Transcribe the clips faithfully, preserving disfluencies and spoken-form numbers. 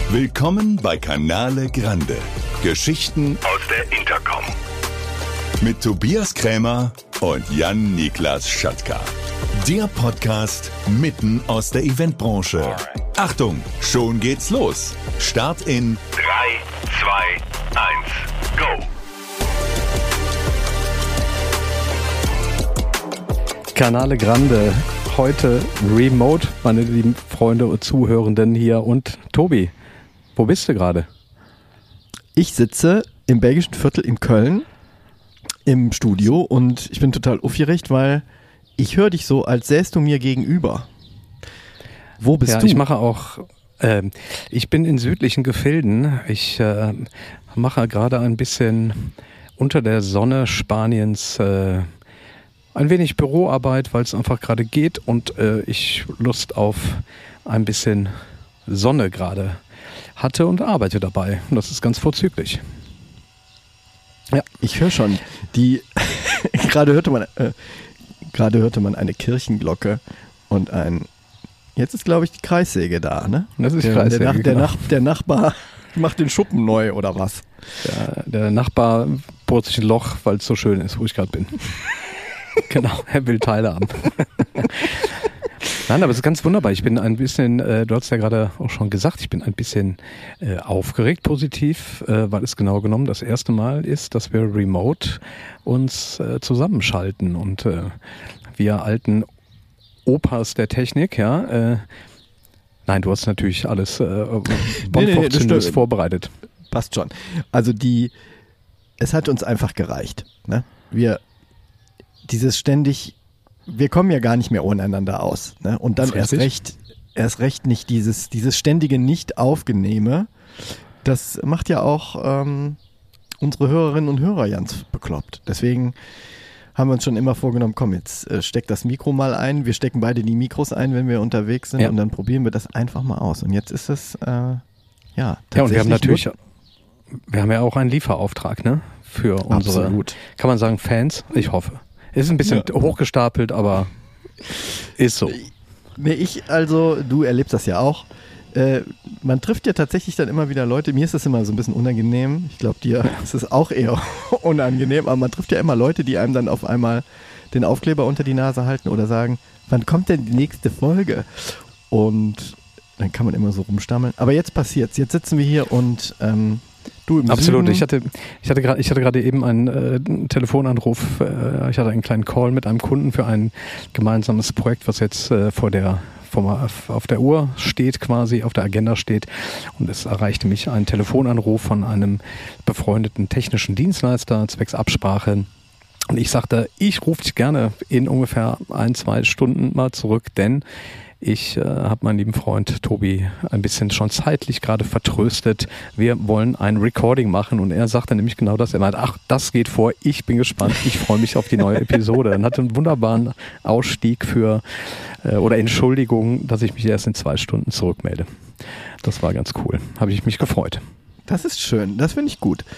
Willkommen bei Canale Grande. Geschichten aus der Intercom. Mit Tobias Krämer und Jan-Niklas Schatka. Der Podcast mitten aus der Eventbranche. Achtung, schon geht's los. Start in drei, zwei, eins, go. Canale Grande, heute remote, meine lieben Freunde und Zuhörenden hier. Und Tobi, wo bist du gerade? Ich sitze im belgischen Viertel in Köln im Studio und ich bin total aufgeregt, weil ich höre dich so, als säßt du mir gegenüber. Wo bist ja, du? Ich mache auch, äh, ich bin in südlichen Gefilden. Ich äh, mache gerade ein bisschen unter der Sonne Spaniens äh, ein wenig Büroarbeit, weil es einfach gerade geht und äh, ich Lust auf ein bisschen Sonne gerade hatte und arbeite dabei. Und das ist ganz vorzüglich. Ja, ich höre schon. Die gerade hörte man äh, gerade hörte man eine Kirchenglocke und ein. Jetzt ist, glaube ich, die Kreissäge da, ne? Das ist der, Kreissäge, der, Nach, der, genau. Nach, der Nachbar macht den Schuppen neu oder was? Der, der Nachbar bohrt sich ein Loch, weil es so schön ist, wo ich gerade bin. Genau, er will Teile haben. Nein, aber es ist ganz wunderbar. Ich bin ein bisschen, äh, du hast ja gerade auch schon gesagt, ich bin ein bisschen äh, aufgeregt positiv, äh, weil es genau genommen das erste Mal ist, dass wir remote uns äh, zusammenschalten und äh, wir alten Opas der Technik, ja, äh, nein, du hast natürlich alles äh, nee, nee, nee, vorbereitet. Passt schon. Also die, es hat uns einfach gereicht, ne? Wir, dieses ständig, wir kommen ja gar nicht mehr ohneinander aus, ne? Und dann erst recht, erst recht nicht dieses, dieses ständige Nicht-Aufgenehme, das macht ja auch ähm, unsere Hörerinnen und Hörer ganz bekloppt. Deswegen haben wir uns schon immer vorgenommen, komm, jetzt äh, steck das Mikro mal ein. Wir stecken beide die Mikros ein, wenn wir unterwegs sind, ja. Und dann probieren wir das einfach mal aus. Und jetzt ist es, äh, ja, ja, und wir haben natürlich, wir haben ja auch einen Lieferauftrag, ne, für unsere, Absolut. Kann man sagen, Fans? Ich hoffe. Ist ein bisschen ja. hochgestapelt, aber ist so. Nee, ich, also, du erlebst das ja auch. Äh, man trifft ja tatsächlich dann immer wieder Leute, mir ist das immer so ein bisschen unangenehm, ich glaube dir ist es auch eher unangenehm, aber man trifft ja immer Leute, die einem dann auf einmal den Aufkleber unter die Nase halten oder sagen, wann kommt denn die nächste Folge? Und dann kann man immer so rumstammeln. Aber jetzt passiert's, jetzt sitzen wir hier und ähm, du im Absolut, Süden. ich hatte, ich hatte gerade, ich hatte gerade eben einen äh, Telefonanruf, äh, ich hatte einen kleinen Call mit einem Kunden für ein gemeinsames Projekt, was jetzt äh, vor der auf der Uhr steht, quasi auf der Agenda steht, und es erreichte mich ein Telefonanruf von einem befreundeten technischen Dienstleister zwecks Absprache, und ich sagte, ich rufe dich gerne in ungefähr ein, zwei Stunden mal zurück, denn ich äh, habe meinen lieben Freund Tobi ein bisschen schon zeitlich gerade vertröstet. Wir wollen ein Recording machen, und er sagte nämlich genau das. Er meinte, ach, das geht vor, ich bin gespannt, ich freue mich auf die neue Episode. Dann hatte einen wunderbaren Ausstieg für äh, oder Entschuldigung, dass ich mich erst in zwei Stunden zurückmelde. Das war ganz cool. Habe ich mich gefreut. Das ist schön, das finde ich gut.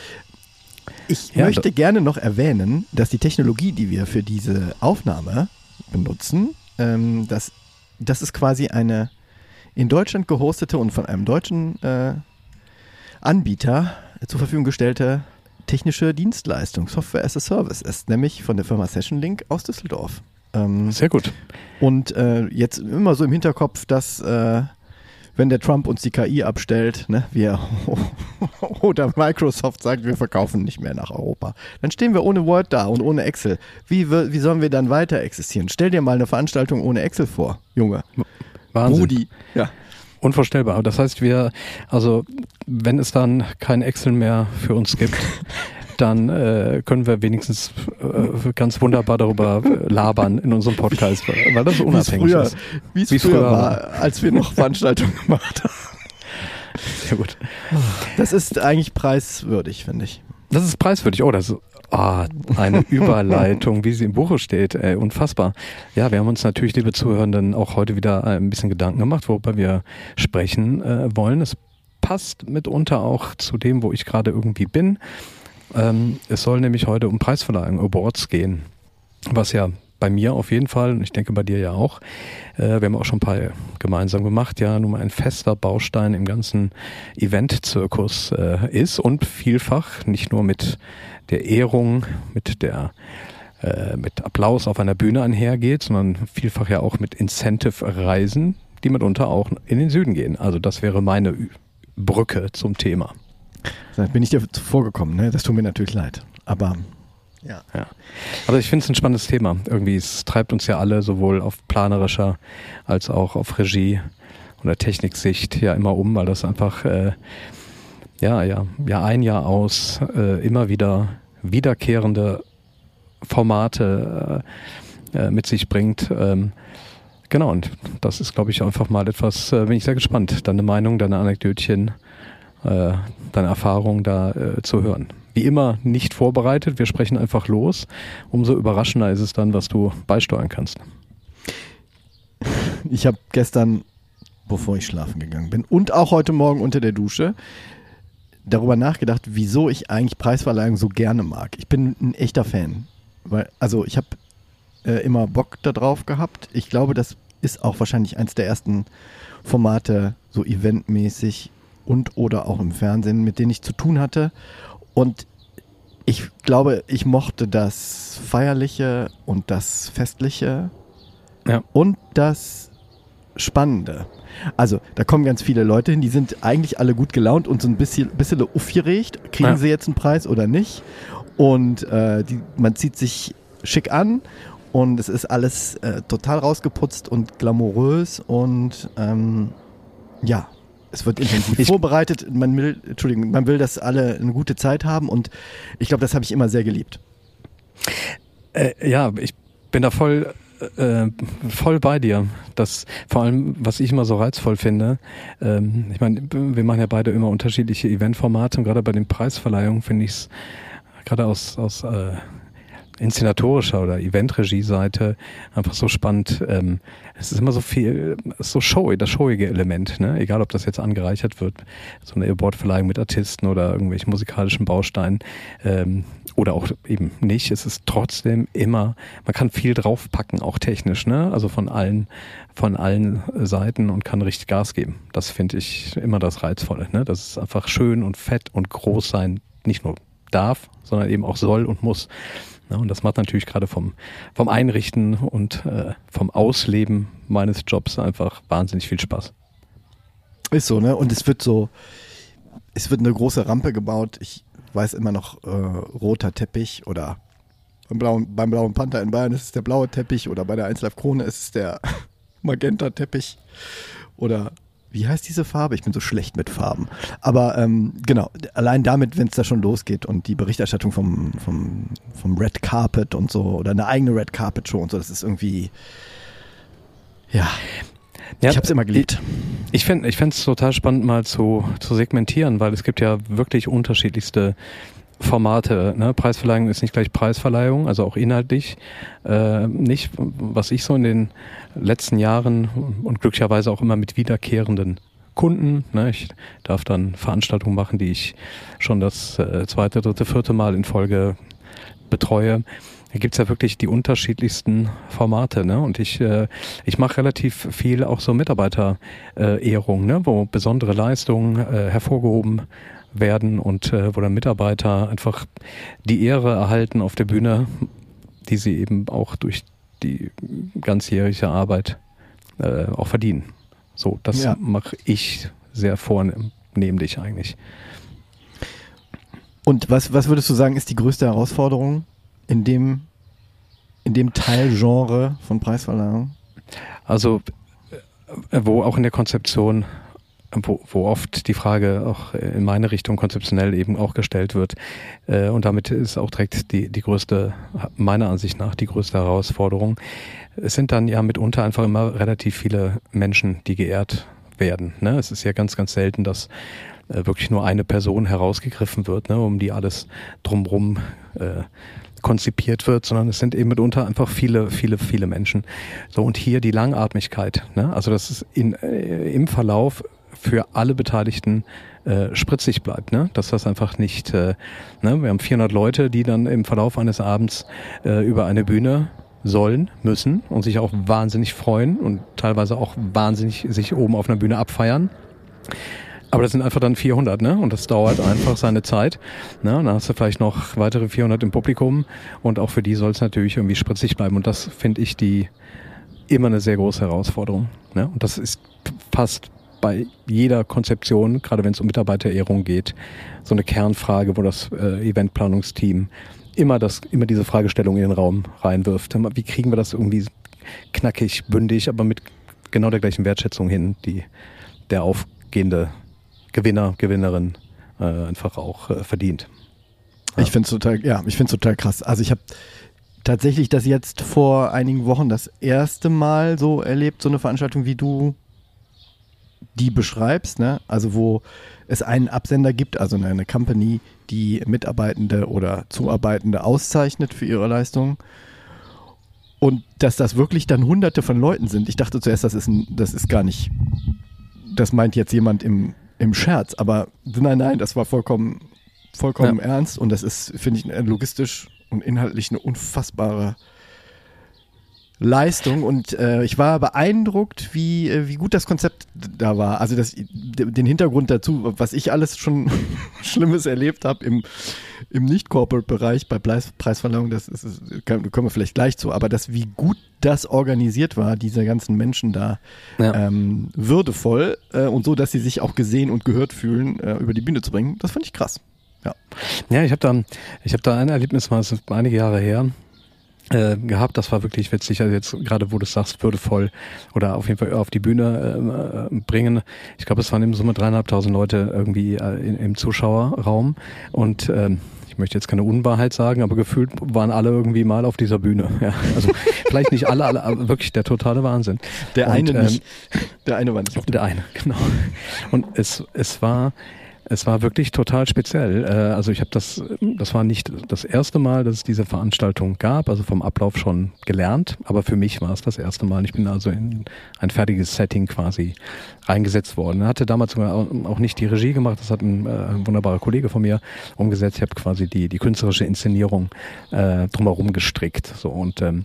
Ich ja, möchte gerne noch erwähnen, dass die Technologie, die wir für diese Aufnahme benutzen, ähm, das Das ist quasi eine in Deutschland gehostete und von einem deutschen äh, Anbieter zur Verfügung gestellte technische Dienstleistung, Software as a Service ist, nämlich von der Firma SessionLink aus Düsseldorf. Ähm, Sehr gut. Und äh, jetzt immer so im Hinterkopf, dass äh, wenn der Trump uns die K I abstellt, ne, wir oder Microsoft sagt, wir verkaufen nicht mehr nach Europa, dann stehen wir ohne Word da und ohne Excel. Wie, wie sollen wir dann weiter existieren? Stell dir mal eine Veranstaltung ohne Excel vor, Junge. Wahnsinn. Rudi. Ja. Unvorstellbar. Das heißt, wir, also wenn es dann kein Excel mehr für uns gibt, dann äh, können wir wenigstens äh, ganz wunderbar darüber labern in unserem Podcast, weil das so unabhängig früher, ist. Wie es früher, früher war, als wir noch Veranstaltungen gemacht haben. Sehr gut. Das ist eigentlich preiswürdig, finde ich. Das ist preiswürdig. Oh, das ist oh, eine Überleitung, wie sie im Buche steht. Ey, unfassbar. Ja, wir haben uns natürlich, liebe Zuhörenden, auch heute wieder ein bisschen Gedanken gemacht, worüber wir sprechen äh, wollen. Es passt mitunter auch zu dem, wo ich gerade irgendwie bin. Ähm, es soll nämlich heute um Preisverleihung, Awards gehen, was ja bei mir auf jeden Fall, und ich denke bei dir ja auch. Äh, wir haben auch schon ein paar gemeinsam gemacht, ja, nun mal ein fester Baustein im ganzen Event-Zirkus äh, ist und vielfach nicht nur mit der Ehrung, mit der äh, mit Applaus auf einer Bühne einhergeht, sondern vielfach ja auch mit Incentive-Reisen, die mitunter auch in den Süden gehen. Also das wäre meine Brücke zum Thema. Da bin ich dir zuvorgekommen, ne? Das tut mir natürlich leid. Aber ja. ja. Aber ich finde es ein spannendes Thema. Irgendwie, es treibt uns ja alle sowohl auf planerischer als auch auf Regie- oder Techniksicht ja immer um, weil das einfach äh, ja, ja, ja ein Jahr aus äh, immer wieder wiederkehrende Formate äh, mit sich bringt. Ähm, genau, und das ist, glaube ich, einfach mal etwas, äh, bin ich sehr gespannt, deine Meinung, deine Anekdötchen, äh, deine Erfahrung da äh, zu hören. Wie immer nicht vorbereitet, wir sprechen einfach los. Umso überraschender ist es dann, was du beisteuern kannst. Ich habe gestern, bevor ich schlafen gegangen bin und auch heute Morgen unter der Dusche, darüber nachgedacht, wieso ich eigentlich Preisverleihung so gerne mag. Ich bin ein echter Fan. Weil, also ich habe äh, immer Bock da drauf gehabt. Ich glaube, das ist auch wahrscheinlich eins der ersten Formate, so eventmäßig und oder auch im Fernsehen, mit denen ich zu tun hatte. Und ich glaube, ich mochte das Feierliche und das Festliche ja. und das Spannende. Also, da kommen ganz viele Leute hin, die sind eigentlich alle gut gelaunt und so ein bisschen, bisschen aufgeregt. Kriegen ja. sie jetzt einen Preis oder nicht? Und äh, die, man zieht sich schick an und es ist alles äh, total rausgeputzt und glamourös und ähm, ja, es wird intensiv ich vorbereitet. Man will, Entschuldigung, man will, dass alle eine gute Zeit haben und ich glaube, das habe ich immer sehr geliebt. Äh, ja, ich bin da voll äh, voll bei dir. Das vor allem, was ich immer so reizvoll finde, ähm, ich meine, wir machen ja beide immer unterschiedliche Eventformate und gerade bei den Preisverleihungen finde ich es gerade aus, aus äh, inszenatorischer oder Eventregie-Seite einfach so spannend. Ähm, es ist immer so viel, so showy, das showige Element, ne? Egal, ob das jetzt angereichert wird, so eine Awardverleihung mit Artisten oder irgendwelchen musikalischen Bausteinen ähm, oder auch eben nicht. Es ist trotzdem immer, man kann viel draufpacken, auch technisch, ne? Also von allen, von allen Seiten und kann richtig Gas geben. Das finde ich immer das Reizvolle, ne? Das ist einfach schön und fett und groß sein, nicht nur darf, sondern eben auch soll und muss. Ja, und das macht natürlich gerade vom, vom Einrichten und äh, vom Ausleben meines Jobs einfach wahnsinnig viel Spaß. Ist so, ne? Und es wird so, es wird eine große Rampe gebaut. Ich weiß immer noch, äh, roter Teppich oder beim blauen, beim blauen Panther in Bayern ist es der blaue Teppich oder bei der eins Live Krone ist es der Magenta-Teppich oder wie heißt diese Farbe? Ich bin so schlecht mit Farben. Aber ähm, genau, allein damit, wenn es da schon losgeht und die Berichterstattung vom, vom, vom Red Carpet und so oder eine eigene Red Carpet Show und so, das ist irgendwie, ja, ja ich habe es immer geliebt. Ich, ich fände ich fände es total spannend mal zu, zu segmentieren, weil es gibt ja wirklich unterschiedlichste Formate, ne? Preisverleihung ist nicht gleich Preisverleihung, also auch inhaltlich äh, nicht, was ich so in den letzten Jahren und glücklicherweise auch immer mit wiederkehrenden Kunden, ne? Ich darf dann Veranstaltungen machen, die ich schon das äh, zweite, dritte, vierte Mal in Folge betreue. Da gibt's ja wirklich die unterschiedlichsten Formate, ne? Und ich äh, ich mache relativ viel auch so Mitarbeiterehrung, ne? Wo besondere Leistungen äh, hervorgehoben werden und äh, wo dann Mitarbeiter einfach die Ehre erhalten auf der Bühne, die sie eben auch durch die ganzjährige Arbeit äh, auch verdienen. So, das ja. mache ich sehr vornehmlich eigentlich. Und was, was würdest du sagen, ist die größte Herausforderung in dem, in dem Teilgenre von Preisverleihung? Also, wo auch in der Konzeption Wo, wo oft die Frage auch in meine Richtung konzeptionell eben auch gestellt wird. Äh, und damit ist auch direkt die, die größte, meiner Ansicht nach, die größte Herausforderung. Es sind dann ja mitunter einfach immer relativ viele Menschen, die geehrt werden. Ne? Es ist ja ganz, ganz selten, dass äh, wirklich nur eine Person herausgegriffen wird, ne, um die alles drumrum äh, konzipiert wird, sondern es sind eben mitunter einfach viele, viele, viele Menschen. So, und hier die Langatmigkeit. Ne? Also das ist in, äh, im Verlauf für alle Beteiligten äh, spritzig bleibt, ne? Dass das einfach nicht, äh, ne? Wir haben vierhundert Leute, die dann im Verlauf eines Abends äh, über eine Bühne sollen, müssen und sich auch wahnsinnig freuen und teilweise auch wahnsinnig sich oben auf einer Bühne abfeiern. Aber das sind einfach dann vierhundert, ne? Und das dauert einfach seine Zeit. Ne? Und dann hast du vielleicht noch weitere vierhundert im Publikum und auch für die soll es natürlich irgendwie spritzig bleiben. Und das finde ich die immer eine sehr große Herausforderung. Ne? Und das ist fast bei jeder Konzeption, gerade wenn es um Mitarbeiterehrung geht, so eine Kernfrage, wo das äh, Eventplanungsteam immer das, immer diese Fragestellung in den Raum reinwirft. Wie kriegen wir das irgendwie knackig, bündig, aber mit genau der gleichen Wertschätzung hin, die der aufgehende Gewinner, Gewinnerin äh, einfach auch äh, verdient. Ja. Ich finde es total, ja, ich finde es total krass. Also ich habe tatsächlich das jetzt vor einigen Wochen das erste Mal so erlebt, so eine Veranstaltung, wie du die beschreibst, ne? Also wo es einen Absender gibt, also eine, eine Company, die Mitarbeitende oder Zuarbeitende auszeichnet für ihre Leistungen. Und dass das wirklich dann hunderte von Leuten sind. Ich dachte zuerst, das ist, ein, das ist gar nicht, das meint jetzt jemand im im Scherz, aber nein, nein, das war vollkommen, vollkommen ja. ernst und das ist, finde ich, logistisch und inhaltlich eine unfassbare Leistung und äh, ich war beeindruckt, wie, äh, wie gut das Konzept da war. Also das, den Hintergrund dazu, was ich alles schon Schlimmes erlebt habe im, im Nicht-Corporate-Bereich bei Preis, Preisverleihung, das ist, ist, können wir vielleicht gleich zu, aber das, wie gut das organisiert war, diese ganzen Menschen da, ja. ähm, würdevoll äh, und so, dass sie sich auch gesehen und gehört fühlen, äh, über die Bühne zu bringen, das fand ich krass. Ja, ja ich habe da, ich hab da ein Erlebnis, mal, das ist einige Jahre her, Äh, gehabt, das war wirklich witzig, also jetzt gerade wo du es sagst, würdevoll oder auf jeden Fall auf die Bühne äh, bringen. Ich glaube, es waren in Summe dreieinhalbtausend Leute irgendwie äh, in, im Zuschauerraum und ähm, ich möchte jetzt keine Unwahrheit sagen, aber gefühlt waren alle irgendwie mal auf dieser Bühne. Ja, also vielleicht nicht alle, alle, aber wirklich der totale Wahnsinn. Der und, eine ähm, nicht. Der eine war nicht auf der eine, genau. Und es es war Es war wirklich total speziell. Also ich habe das, das war nicht das erste Mal, dass es diese Veranstaltung gab, also vom Ablauf schon gelernt, aber für mich war es das erste Mal. Ich bin also in ein fertiges Setting quasi reingesetzt worden. Ich hatte damals sogar auch nicht die Regie gemacht, das hat ein, ein wunderbarer Kollege von mir umgesetzt. Ich habe quasi die, die künstlerische Inszenierung äh, drumherum gestrickt. So und ähm,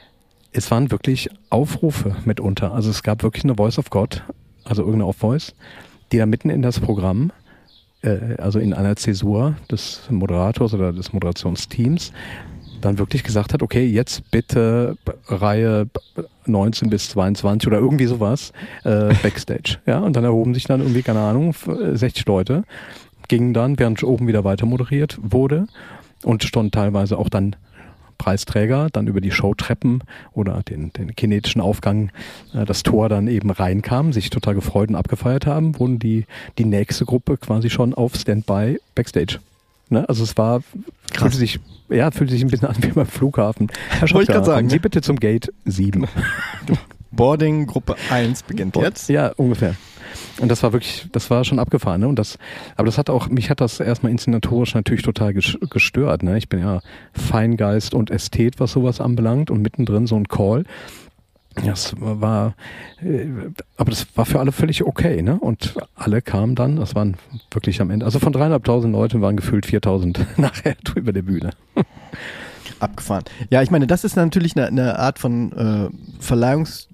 es waren wirklich Aufrufe mitunter. Also es gab wirklich eine Voice of God, also irgendeine Off-Voice, die da mitten in das Programm, also in einer Zäsur des Moderators oder des Moderationsteams, dann wirklich gesagt hat, okay, jetzt bitte Reihe neunzehn bis zweiundzwanzig oder irgendwie sowas, äh, Backstage. Ja, und dann erhoben sich dann irgendwie, keine Ahnung, sechzig Leute, gingen dann, während oben wieder weiter moderiert wurde und standen teilweise auch dann Preisträger dann über die Showtreppen oder den, den kinetischen Aufgang, äh, das Tor dann eben reinkamen, sich total gefreut und abgefeiert haben, wurden die, die nächste Gruppe quasi schon auf Standby Backstage. Ne? Also es war, Krass. fühlte sich, ja, fühlte sich ein bisschen an wie beim Flughafen. Herr Wollte ich gerade sagen, kommen Sie ne? bitte zum Gate sieben. Boarding Gruppe eins beginnt jetzt. Ja, ungefähr. Und das war wirklich, das war schon abgefahren, ne? Und das, aber das hat auch, mich hat das erstmal inszenatorisch natürlich total gestört, ne? Ich bin ja Feingeist und Ästhet, was sowas anbelangt, und mittendrin so ein Call. Das war, aber das war für alle völlig okay, ne? Und alle kamen dann, das waren wirklich am Ende, also von dreieinhalbtausend Leuten waren gefühlt viertausend nachher drüber der Bühne. Abgefahren. Ja, ich meine, das ist natürlich eine, eine Art von äh, Verleihungs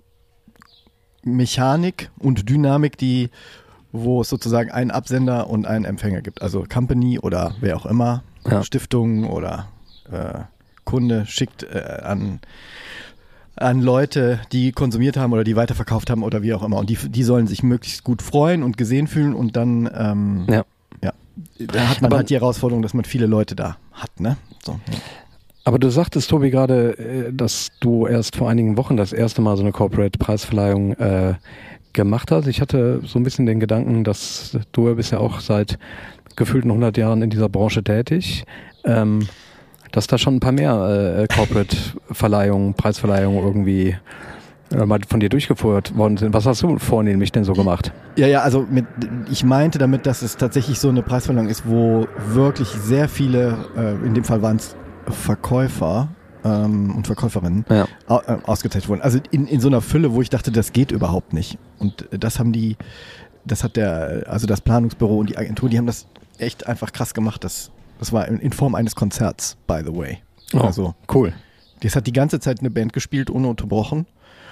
Mechanik und Dynamik, die, wo es sozusagen einen Absender und einen Empfänger gibt. Also Company oder wer auch immer, ja. Stiftung oder äh, Kunde schickt äh, an, an Leute, die konsumiert haben oder die weiterverkauft haben oder wie auch immer. Und die, die sollen sich möglichst gut freuen und gesehen fühlen und dann ähm, ja. Ja, da hat man Aber, halt die Herausforderung, dass man viele Leute da hat, ne? So, ja. Aber du sagtest, Tobi, gerade, dass du erst vor einigen Wochen das erste Mal so eine Corporate-Preisverleihung äh, gemacht hast. Ich hatte so ein bisschen den Gedanken, dass du bist ja auch seit gefühlten hundert Jahren in dieser Branche tätig, ähm, dass da schon ein paar mehr äh, Corporate-Verleihungen, Preisverleihungen irgendwie äh, mal von dir durchgeführt worden sind. Was hast du vornehmlich denn so gemacht? Ja, ja, also mit, ich meinte damit, dass es tatsächlich so eine Preisverleihung ist, wo wirklich sehr viele, äh, in dem Fall waren es Verkäufer ähm, und Verkäuferinnen ja. au- äh, ausgezeichnet wurden. Also in, in so einer Fülle, wo ich dachte, das geht überhaupt nicht. Und das haben die, das hat der, also das Planungsbüro und die Agentur, die haben das echt einfach krass gemacht. Das, das war in, in Form eines Konzerts, by the way. Oh, also cool. Das hat die ganze Zeit eine Band gespielt, ohne unterbrochen.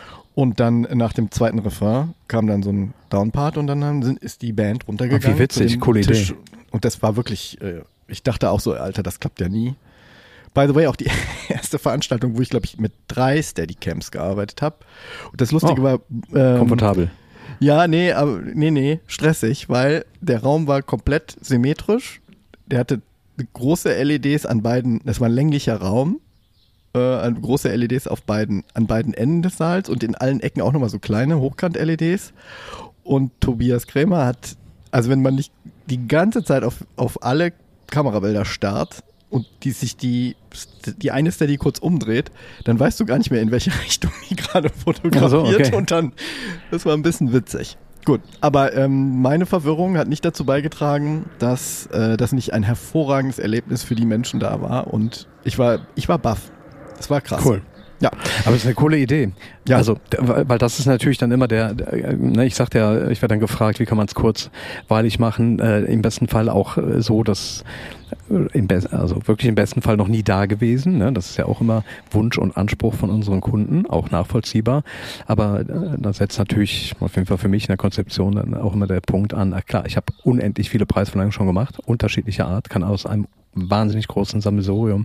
Und dann nach dem zweiten Refrain kam dann so ein Downpart und dann haben, sind, ist die Band runtergegangen. Ach, wie witzig, coole Idee. Und das war wirklich, äh, ich dachte auch so, Alter, das klappt ja nie. By the way, auch die erste Veranstaltung, wo ich, glaube ich, mit drei Steadycams gearbeitet habe. Und das Lustige oh, war... Ähm, komfortabel. Ja, nee, aber nee, nee, stressig, weil der Raum war komplett symmetrisch. Der hatte große L E Ds an beiden, das war ein länglicher Raum. Äh, große L E Ds auf beiden, an beiden Enden des Saals und in allen Ecken auch nochmal so kleine Hochkant-L E Ds. Und Tobias Krämer hat, also wenn man nicht die ganze Zeit auf, auf alle Kamerabilder starrt und die sich die, die eine Steady kurz umdreht, dann weißt du gar nicht mehr, in welche Richtung die gerade fotografiert. Ach so, okay. Und dann, das war ein bisschen witzig. Gut, aber ähm, meine Verwirrung hat nicht dazu beigetragen, dass äh, das nicht ein hervorragendes Erlebnis für die Menschen da war. Und ich war, ich war baff. Das war krass. Cool. Ja. Aber es ist eine coole Idee. Ja. Also, weil das ist natürlich dann immer der, der ne, ich sagte ja, ich werde dann gefragt, wie kann man es kurzweilig machen, äh, im besten Fall auch äh, so, dass im Be- also wirklich im besten Fall noch nie da gewesen, ne? Das ist ja auch immer Wunsch und Anspruch von unseren Kunden, auch nachvollziehbar, aber äh, da setzt natürlich auf jeden Fall für mich in der Konzeption dann auch immer der Punkt an, na klar, ich habe unendlich viele Preisverleihungen schon gemacht, unterschiedlicher Art, kann aus einem wahnsinnig großen Sammelsurium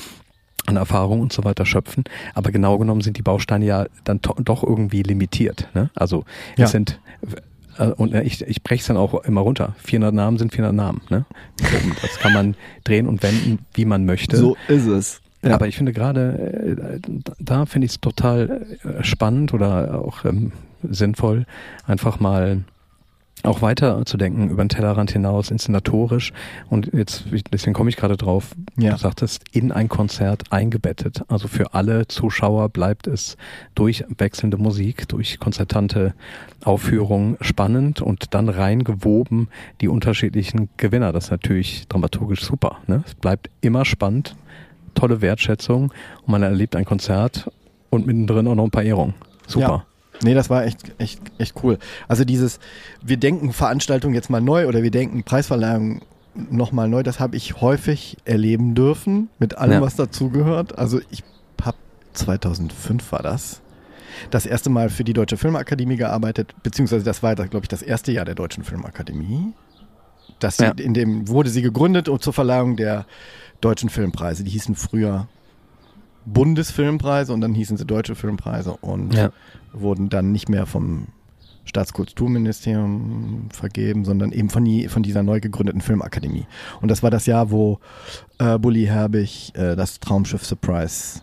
an Erfahrung und so weiter schöpfen. Aber genau genommen sind die Bausteine ja dann to- doch irgendwie limitiert. Ne? Also ja. es sind, äh, und ich, ich breche es dann auch immer runter. vierhundert Namen sind vierhundert Namen. Ne? Das kann man drehen und wenden, wie man möchte. So ist es. Ja. Aber ich finde gerade, äh, da finde ich es total äh, spannend oder auch ähm, sinnvoll, einfach mal auch weiter zu denken, über den Tellerrand hinaus, inszenatorisch. Und jetzt, deswegen komme ich gerade drauf, ja. Du sagtest, in ein Konzert eingebettet. Also für alle Zuschauer bleibt es durch wechselnde Musik, durch konzertante Aufführungen spannend und dann reingewoben die unterschiedlichen Gewinner. Das ist natürlich dramaturgisch super. Ne? Es bleibt immer spannend, tolle Wertschätzung und man erlebt ein Konzert und mittendrin auch noch ein paar Ehrungen. Super. Ja. Nee, das war echt, echt, echt cool. Also dieses, wir denken Veranstaltung jetzt mal neu oder wir denken Preisverleihung nochmal neu, das habe ich häufig erleben dürfen, mit allem, ja. was dazugehört. Also ich habe, zweitausendfünf war das, das erste Mal für die Deutsche Filmakademie gearbeitet, beziehungsweise das war, glaube ich, das erste Jahr der Deutschen Filmakademie. Das, ja. In dem wurde sie gegründet und zur Verleihung der Deutschen Filmpreise. Die hießen früher Bundesfilmpreise und dann hießen sie Deutsche Filmpreise und ja. wurden dann nicht mehr vom Staatskulturministerium vergeben, sondern eben von, die, von dieser neu gegründeten Filmakademie. Und das war das Jahr, wo äh, Bully Herbig äh, das Traumschiff Surprise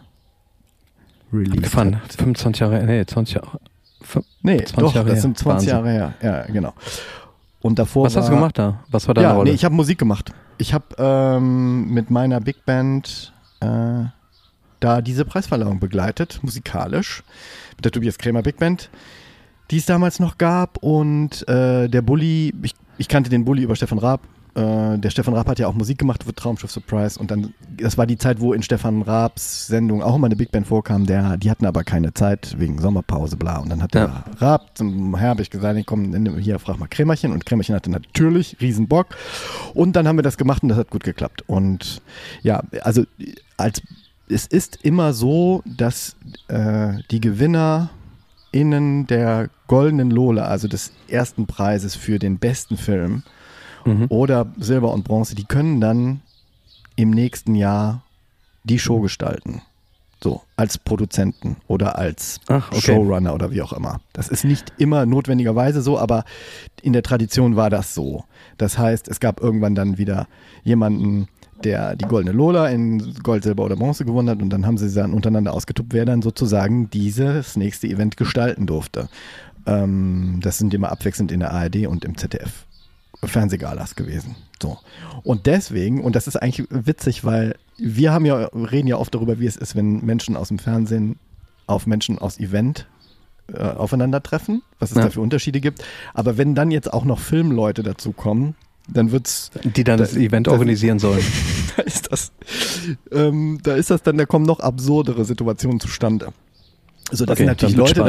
released hat. fünfundzwanzig Jahre, nee, zwanzig Jahre. Nee, doch, Jahre das her. sind zwanzig Wahnsinn. Jahre her. Ja, genau. Und davor Was war, hast du gemacht da? Was war deine ja, Rolle? Nee, ich habe Musik gemacht. Ich habe ähm, mit meiner Big Band äh, da diese Preisverleihung begleitet, musikalisch, mit der Tobias Krämer Big Band, die es damals noch gab. Und äh, der Bulli, ich, ich kannte den Bulli über Stefan Raab. Äh, der Stefan Raab hat ja auch Musik gemacht für Traumschiff Surprise. Und dann, das war die Zeit, wo in Stefan Raabs Sendung auch immer eine Big Band vorkam. Der, die hatten aber keine Zeit wegen Sommerpause, bla. Und dann hat der ja. Raab zum Herbig gesagt, ich komm, hier, frag mal Krämerchen. Und Krämerchen hatte natürlich riesen Bock. Und dann haben wir das gemacht und das hat gut geklappt. Und ja, also als es ist immer so, dass äh, die GewinnerInnen der Goldenen Lola, also des ersten Preises für den besten Film mhm. oder Silber und Bronze, die können dann im nächsten Jahr die Show gestalten. So, als Produzenten oder als Ach, okay. Showrunner oder wie auch immer. Das ist nicht immer notwendigerweise so, aber in der Tradition war das so. Das heißt, es gab irgendwann dann wieder jemanden, der die Goldene Lola in Gold, Silber oder Bronze gewonnen hat und dann haben sie dann untereinander ausgetuppt, wer dann sozusagen dieses nächste Event gestalten durfte. Ähm, das sind immer abwechselnd in der A R D und im Z D F Fernsehgalas gewesen. So. Und deswegen, und das ist eigentlich witzig, weil wir haben ja, reden ja oft darüber, wie es ist, wenn Menschen aus dem Fernsehen auf Menschen aus Event äh, aufeinandertreffen, was es ja. da für Unterschiede gibt. Aber wenn dann jetzt auch noch Filmleute dazu kommen, dann wird's, die dann da, das Event das, organisieren sollen. Da ist das, ähm, da ist das dann, da kommen noch absurdere Situationen zustande. So, das okay, sind natürlich Leute, da,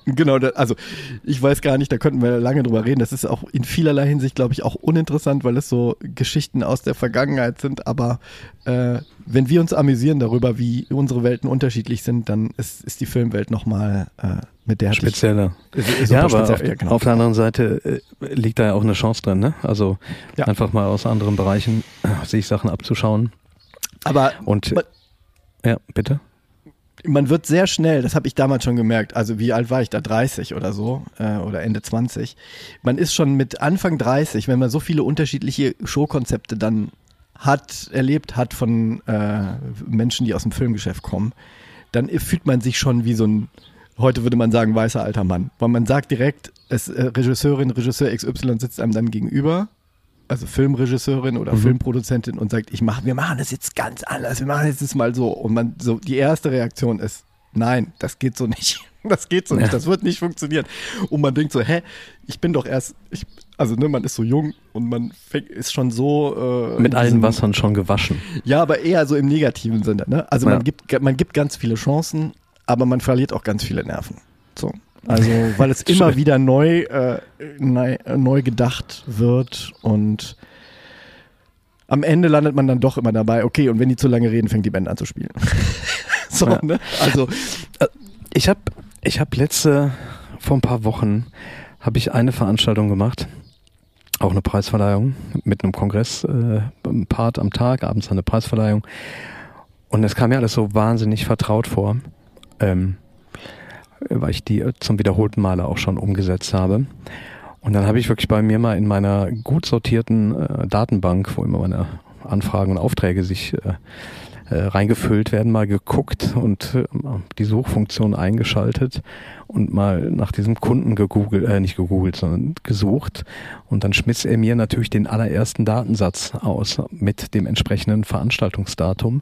Genau, da, also ich weiß gar nicht, da könnten wir lange drüber reden. Das ist auch in vielerlei Hinsicht, glaube ich, auch uninteressant, weil es so Geschichten aus der Vergangenheit sind. Aber äh, wenn wir uns amüsieren darüber, wie unsere Welten unterschiedlich sind, dann ist, ist die Filmwelt nochmal äh, mit der spezieller. Ich, ist, ist ja, aber speziell, auf, ja, genau. auf der anderen Seite äh, liegt da ja auch eine Chance drin, ne? Also ja. einfach mal aus anderen Bereichen äh, sich Sachen abzuschauen. Aber und man, ja, bitte. Man wird sehr schnell, das habe ich damals schon gemerkt, also wie alt war ich da, dreißig oder so äh, oder Ende zwanzig. Man ist schon mit Anfang dreißig, wenn man so viele unterschiedliche Showkonzepte dann hat, erlebt hat von äh, Menschen, die aus dem Filmgeschäft kommen, dann fühlt man sich schon wie so ein, heute würde man sagen, weißer alter Mann. Weil man sagt direkt, es, äh, Regisseurin, Regisseur X Y sitzt einem dann gegenüber, also Filmregisseurin oder mhm. Filmproduzentin und sagt, ich mach, wir machen das jetzt ganz anders, wir machen das jetzt mal so. Und man so, die erste Reaktion ist, nein, das geht so nicht. Das geht so nicht, das wird nicht funktionieren. Und man denkt so, hä, ich bin doch erst, ich, also ne, man ist so jung und man fängt, ist schon so äh, mit allen Wassern schon gewaschen. Ja, aber eher so im negativen Sinne. Ne? Also ja. man gibt, man gibt ganz viele Chancen, aber man verliert auch ganz viele Nerven. So. Also, weil es immer wieder neu, äh, neu, neu gedacht wird und am Ende landet man dann doch immer dabei, okay, und wenn die zu lange reden, fängt die Band an zu spielen. So, ja. ne? Also, ich habe ich hab letzte, vor ein paar Wochen, habe ich eine Veranstaltung gemacht, auch eine Preisverleihung mit einem Kongress, äh, ein Part am Tag, abends eine Preisverleihung und es kam mir alles so wahnsinnig vertraut vor. Ähm, weil ich die zum wiederholten Male auch schon umgesetzt habe. Und dann habe ich wirklich bei mir mal in meiner gut sortierten äh, Datenbank, wo immer meine Anfragen und Aufträge sich äh, äh, reingefüllt werden, mal geguckt und äh, die Suchfunktion eingeschaltet und mal nach diesem Kunden gegoogelt, äh, nicht gegoogelt, sondern gesucht. Und dann schmiss er mir natürlich den allerersten Datensatz aus mit dem entsprechenden Veranstaltungsdatum.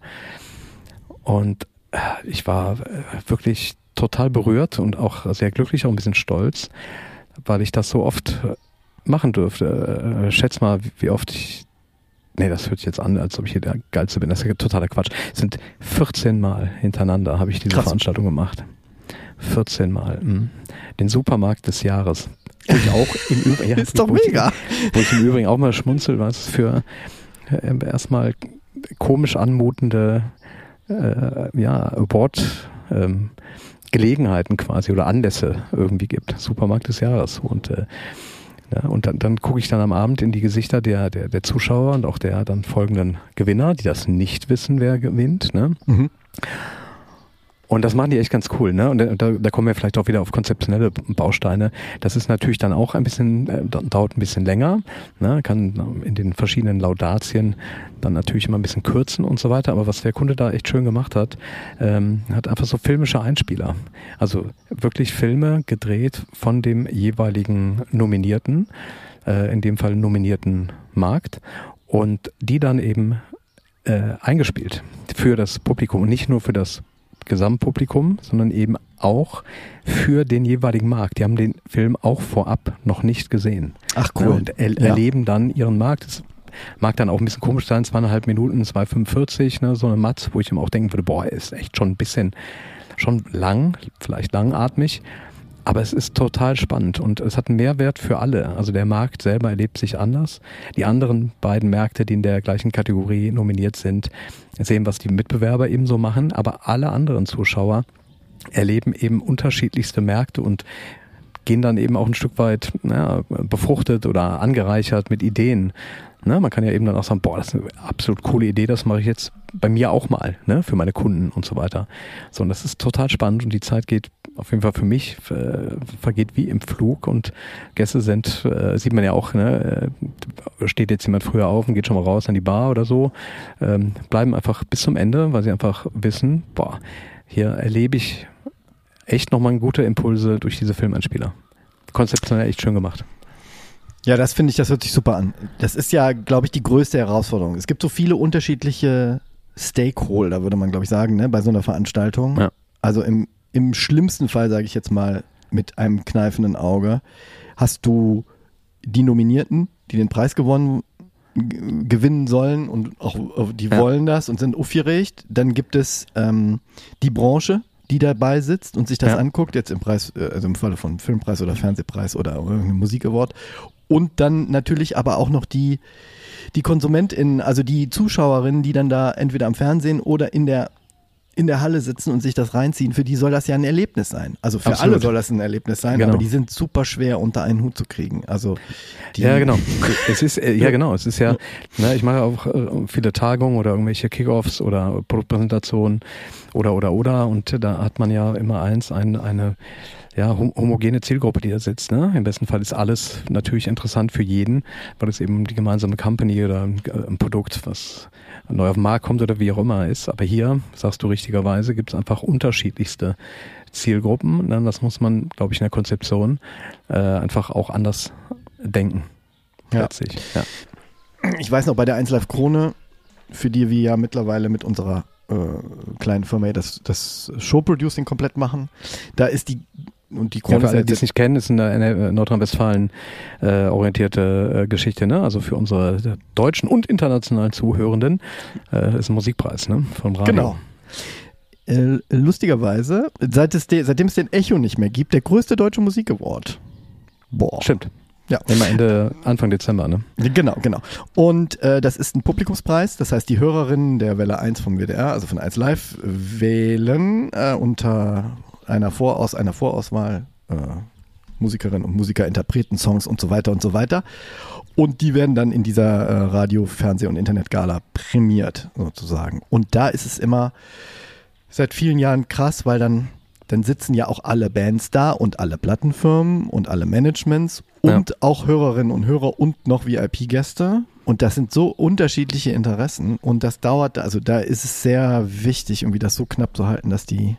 Und äh, ich war äh, wirklich total berührt und auch sehr glücklich, auch ein bisschen stolz, weil ich das so oft machen durfte. Schätz mal, wie oft ich, nee, das hört sich jetzt an, als ob ich hier der Geilste bin. Das ist ja totaler Quatsch. Es sind vierzehn Mal hintereinander habe ich diese Krass. Veranstaltung gemacht. vierzehn Mal. Mhm. Den Supermarkt des Jahres. Wo ich auch im Übrigen, ja, ist doch wo mega. Ich, wo ich im Übrigen auch mal schmunzel, was für äh, erstmal komisch anmutende äh, ja, Award ähm, Gelegenheiten quasi oder Anlässe irgendwie gibt. Supermarkt des Jahres. Und, äh, ja, und dann, dann gucke ich dann am Abend in die Gesichter der, der, der Zuschauer und auch der dann folgenden Gewinner, die das nicht wissen, wer gewinnt. Ne? Mhm. Und das machen die echt ganz cool, ne? Und da, da kommen wir vielleicht auch wieder auf konzeptionelle Bausteine. Das ist natürlich dann auch ein bisschen, äh, dauert ein bisschen länger, ne? Kann in den verschiedenen Laudatien dann natürlich immer ein bisschen kürzen und so weiter. Aber was der Kunde da echt schön gemacht hat, ähm, hat einfach so filmische Einspieler. Also wirklich Filme gedreht von dem jeweiligen Nominierten, äh, in dem Fall nominierten Markt, und die dann eben äh, eingespielt für das Publikum und nicht nur für das Gesamtpublikum, sondern eben auch für den jeweiligen Markt. Die haben den Film auch vorab noch nicht gesehen. Ach cool. Und er, ja. erleben dann ihren Markt. Das mag dann auch ein bisschen komisch sein, zweieinhalb Minuten, zwei fünfundvierzig, ne, so eine Matz, wo ich ihm auch denken würde, boah, ist echt schon ein bisschen, schon lang, vielleicht langatmig. Aber es ist total spannend und es hat einen Mehrwert für alle. Also der Markt selber erlebt sich anders. Die anderen beiden Märkte, die in der gleichen Kategorie nominiert sind, sehen, was die Mitbewerber eben so machen. Aber alle anderen Zuschauer erleben eben unterschiedlichste Märkte und gehen dann eben auch ein Stück weit ja, befruchtet oder angereichert mit Ideen. Ne, man kann ja eben dann auch sagen, boah, das ist eine absolut coole Idee, das mache ich jetzt bei mir auch mal, ne, für meine Kunden und so weiter. So, und das ist total spannend und die Zeit geht auf jeden Fall für mich, äh, vergeht wie im Flug und Gäste sind, äh, sieht man ja auch, ne, äh, steht jetzt jemand früher auf und geht schon mal raus an die Bar oder so, ähm, bleiben einfach bis zum Ende, weil sie einfach wissen, boah, hier erlebe ich echt nochmal gute Impulse durch diese Filmeinspieler. Konzeptionell echt schön gemacht. Ja, das finde ich, das hört sich super an. Das ist ja, glaube ich, die größte Herausforderung. Es gibt so viele unterschiedliche Stakeholder, würde man, glaube ich, sagen, ne, bei so einer Veranstaltung. Ja. Also im, im schlimmsten Fall, sage ich jetzt mal, mit einem kneifenden Auge, hast du die Nominierten, die den Preis gewonnen g- gewinnen sollen und auch die ja. wollen das und sind aufgeregt. Dann gibt es ähm, die Branche, die dabei sitzt und sich das ja. anguckt, jetzt im Preis, also im Falle von Filmpreis oder Fernsehpreis oder irgendeinem Musik-Award. Und dann natürlich aber auch noch die, die KonsumentInnen, also die Zuschauerinnen, die dann da entweder am Fernsehen oder in der in der Halle sitzen und sich das reinziehen, für die soll das ja ein Erlebnis sein. Also für Absolut. alle soll das ein Erlebnis sein, genau. aber die sind super schwer unter einen Hut zu kriegen. Also die ja, genau. Es ist äh, ja genau. Es ist ja. Ne, ich mache auch äh, viele Tagungen oder irgendwelche Kickoffs oder Produktpräsentationen oder oder oder und da hat man ja immer eins ein, eine ja hom- homogene Zielgruppe, die da sitzt. Ne? Im besten Fall ist alles natürlich interessant für jeden, weil es eben die gemeinsame Company oder ein, ein Produkt, was neu auf den Markt kommt oder wie auch immer ist. Aber hier, sagst du richtigerweise, gibt es einfach unterschiedlichste Zielgruppen. Das muss man, glaube ich, in der Konzeption äh, einfach auch anders denken. Ja. Letztlich. Ja. Ich weiß noch, bei der eins Live Krone, für die wir ja mittlerweile mit unserer äh, kleinen Firma das, das Showproducing komplett machen, da ist die und die Ja, für alle, ist die es nicht kennen, ist eine, eine Nordrhein-Westfalen äh, orientierte äh, Geschichte, ne? Also für unsere deutschen und internationalen Zuhörenden äh, ist ein Musikpreis, ne? Vom Radio. Genau. Äh, lustigerweise, seit es de, seitdem es den Echo nicht mehr gibt, der größte deutsche Musik-Award. Boah. Stimmt. Ja. Immer Ende, Anfang Dezember, ne? Genau, genau. Und äh, das ist ein Publikumspreis, das heißt, die Hörerinnen der Welle eins vom W D R, also von eins Live, wählen äh, unter einer Voraus, einer Vorauswahl äh, Musikerinnen und Musiker, Interpreten, Songs und so weiter und so weiter. Und die werden dann in dieser äh, Radio-, Fernseh- und Internetgala prämiert, sozusagen. Und da ist es immer seit vielen Jahren krass, weil dann, dann sitzen ja auch alle Bands da und alle Plattenfirmen und alle Managements und ja. auch Hörerinnen und Hörer und noch V I P-Gäste. Und das sind so unterschiedliche Interessen und das dauert, also da ist es sehr wichtig, irgendwie das so knapp zu halten, dass die